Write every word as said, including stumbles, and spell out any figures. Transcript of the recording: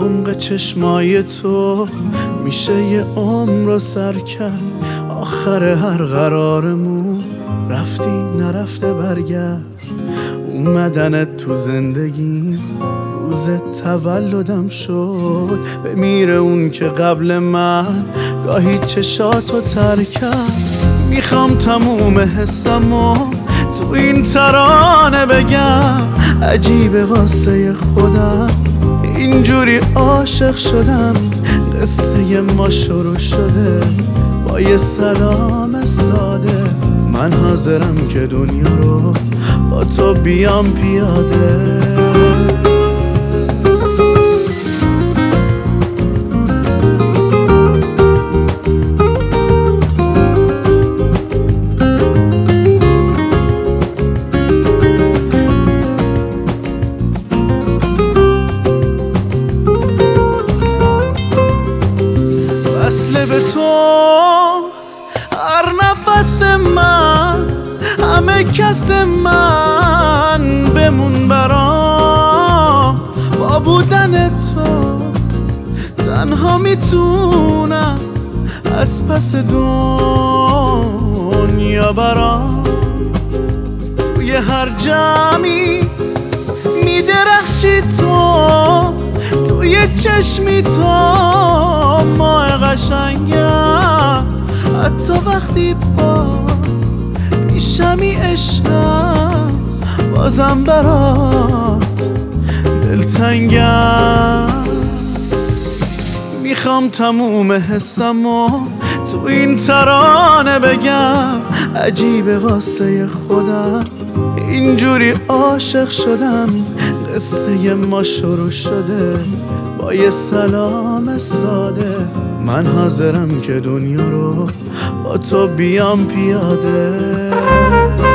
عمق چشمای تو میشه یه عمر رو سر کرد. آخر هر قرارمون رفتی نرفته برگرد. اومدنت تو زندگیم روز تولدم شد. بمیره اون که قبل من گاهی چشاتو تر کرد. میخوام تموم حسمو تو این ترانه بگم. عجیبه واسه خودم اینجوری عاشق شدم. قصه ما شروع شده با یه سلام ساده. من حاضرم که دنیا رو با تو بیام پیاده. به تو هر نفس من همه کس من بمون برام. با بودن تو تنها میتونم از پس دنیا برام. توی هر جمعی میدرخشی تو، توی چشمی تو ماه قشنگم. حتی وقتی با پیشمی عشقم بازم برات دلتنگم. میخوام تموم حسمو تو این ترانه بگم. عجیبه واسه خودم اینجوری عاشق شدم. قصه ما شروع شده با یه سلام ساده. من حاضرم که دنیا رو با تو بیام پیاده.